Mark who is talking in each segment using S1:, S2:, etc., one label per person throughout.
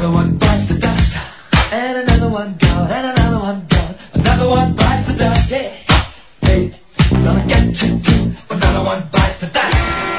S1: Another one bites the dust, and another one gone, and another one gone. Another one bites the dust, yeah. Hey, gonna get you too. Another one bites the dust.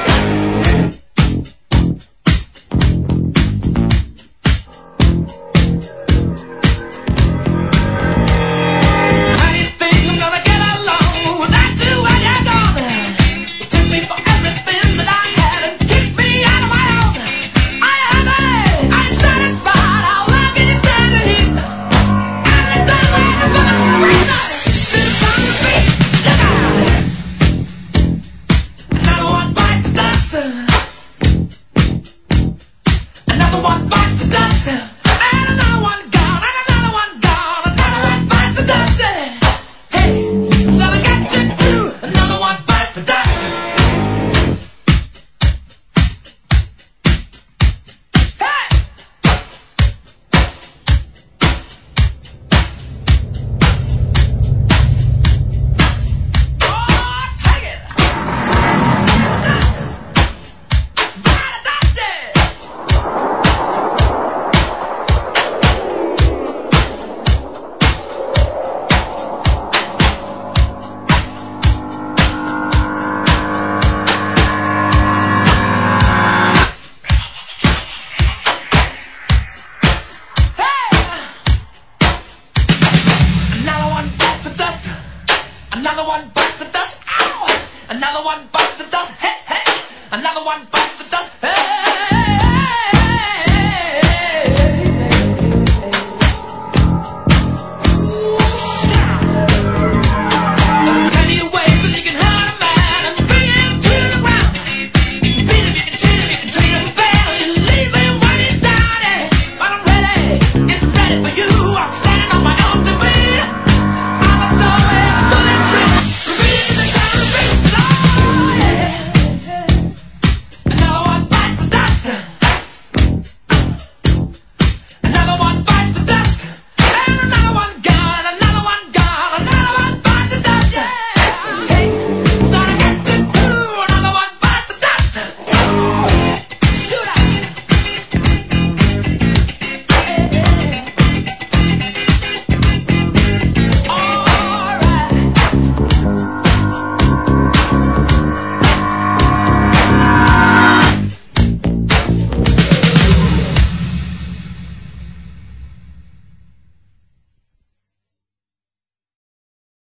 S1: Another one bites the dust. Ow! Another one bites the dust. Hey, hey! Another one bites the dust. Hey!